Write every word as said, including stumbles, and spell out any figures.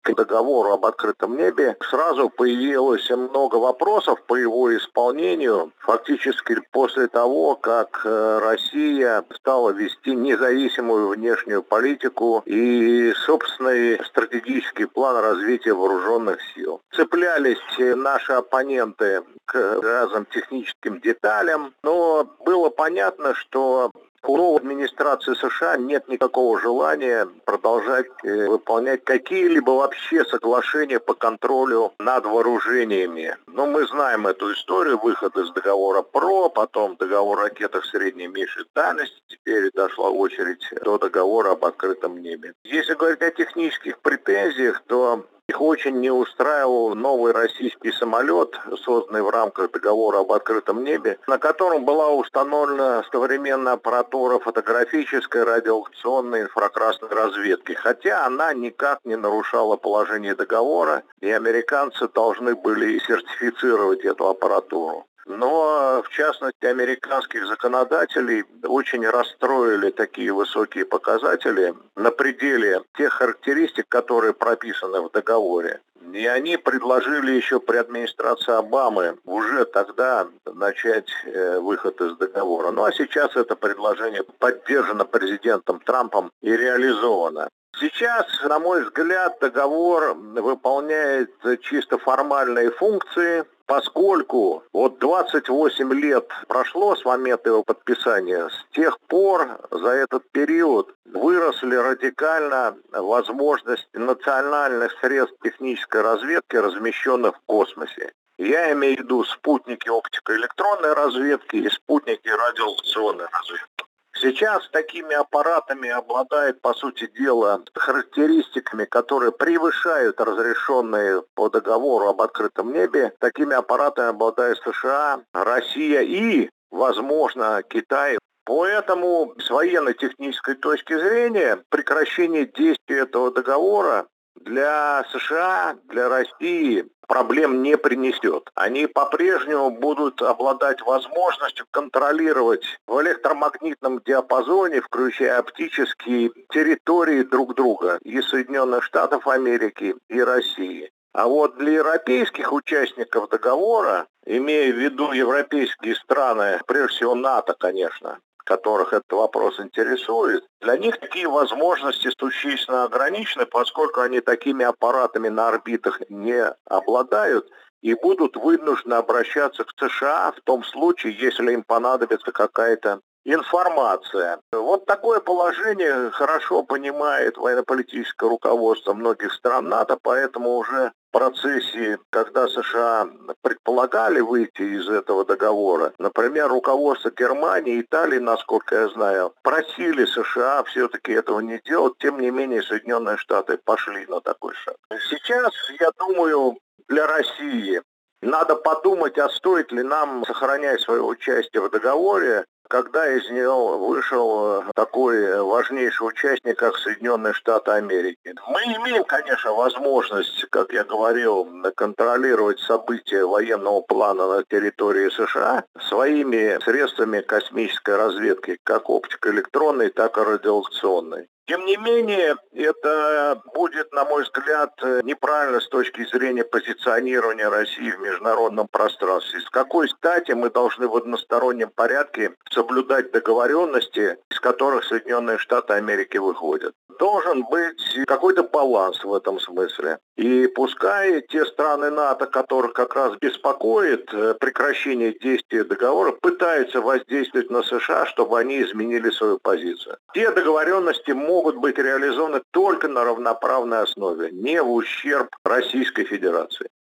к договору об открытом небе сразу появилось много вопросов по его исполнению, фактически после того, как Россия стала вести независимую внешнюю политику и собственный стратегический план развития вооруженных сил. Цеплялись наши оппоненты к разным техническим деталям, но было понятно, что у новой администрации США нет никакого желания продолжать э, выполнять какие-либо вообще соглашения по контролю над вооружениями. Но мы знаем эту историю, выход из договора ПРО, потом договор о ракетах средней и меньшей дальности, теперь дошла очередь до договора об открытом небе. Если говорить о технических претензиях, то их очень не устраивал новый российский самолет, созданный в рамках договора об открытом небе, на котором была установлена современная аппаратура фотографической, радиолокационной, инфракрасной разведки, хотя она никак не нарушала положение договора, и американцы должны были сертифицировать эту аппаратуру. Но, в частности, американских законодателей очень расстроили такие высокие показатели на пределе тех характеристик, которые прописаны в договоре. И они предложили еще при администрации Обамы уже тогда начать э, выход из договора. Ну а сейчас это предложение поддержано президентом Трампом и реализовано. Сейчас, на мой взгляд, договор выполняет чисто формальные функции, поскольку вот двадцать восемь лет прошло с момента его подписания, с тех пор за этот период выросли радикально возможности национальных средств технической разведки, размещенных в космосе. Я имею в виду спутники оптико-электронной разведки и спутники радиолокационной разведки. Сейчас такими аппаратами обладает, по сути дела, характеристиками, которые превышают разрешенные по договору об открытом небе. Такими аппаратами обладают США, Россия и, возможно, Китай. Поэтому с военно-технической точки зрения прекращение действия этого договора для США, для России проблем не принесет. Они по-прежнему будут обладать возможностью контролировать в электромагнитном диапазоне, включая оптические, территории друг друга и Соединенных Штатов Америки, и России. А вот для европейских участников договора, имея в виду европейские страны, прежде всего НАТО, конечно, которых этот вопрос интересует, для них такие возможности существенно ограничены, поскольку они такими аппаратами на орбитах не обладают и будут вынуждены обращаться к США в том случае, если им понадобится какая-то информация. Вот такое положение хорошо понимает военно-политическое руководство многих стран НАТО, поэтому уже в процессе, когда США предполагали выйти из этого договора, например, руководство Германии и Италии, насколько я знаю, просили США все-таки этого не делать, тем не менее Соединенные Штаты пошли на такой шаг. Сейчас, я думаю, для России надо подумать, а стоит ли нам сохранять свое участие в договоре, когда из него вышел такой важнейший участник, как Соединенные Штаты Америки. Мы имеем, конечно, возможность, как я говорил, контролировать события военного плана на территории США своими средствами космической разведки, как оптико-электронной, так и радиолокационной. Тем не менее, это будет, на мой взгляд, неправильно с точки зрения позиционирования России в международном пространстве. С какой стати мы должны в одностороннем порядке соблюдать договоренности, из которых Соединенные Штаты Америки выходят? Должен быть какой-то баланс в этом смысле. И пускай те страны НАТО, которых как раз беспокоит прекращение действия договора, пытаются воздействовать на США, чтобы они изменили свою позицию. Те договоренности могут быть реализованы только на равноправной основе, не в ущерб Российской Федерации.